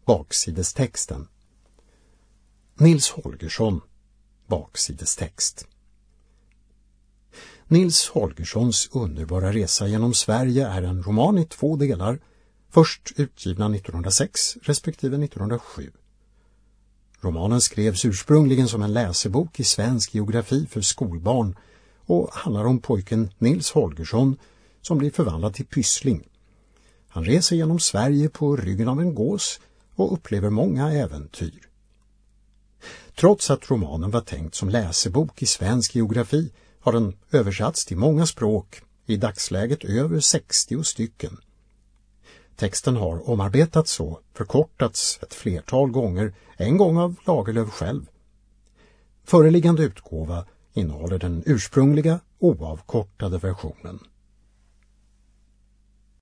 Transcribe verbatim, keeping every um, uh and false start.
baksidestexten. Nils Holgersson, baksidestext. Nils Holgerssons underbara resa genom Sverige är en roman i två delar, först utgivna nittonhundrasex respektive nittonhundrasju. Romanen skrevs ursprungligen som en läsebok i svensk geografi för skolbarn och handlar om pojken Nils Holgersson som blir förvandlad till pyssling. Han reser genom Sverige på ryggen av en gås och upplever många äventyr. Trots att romanen var tänkt som läsebok i svensk geografi har den översatts till många språk, i dagsläget över sextio stycken. Texten har omarbetats och förkortats ett flertal gånger, en gång av Lagerlöf själv. Föreliggande utgåva innehåller den ursprungliga oavkortade versionen.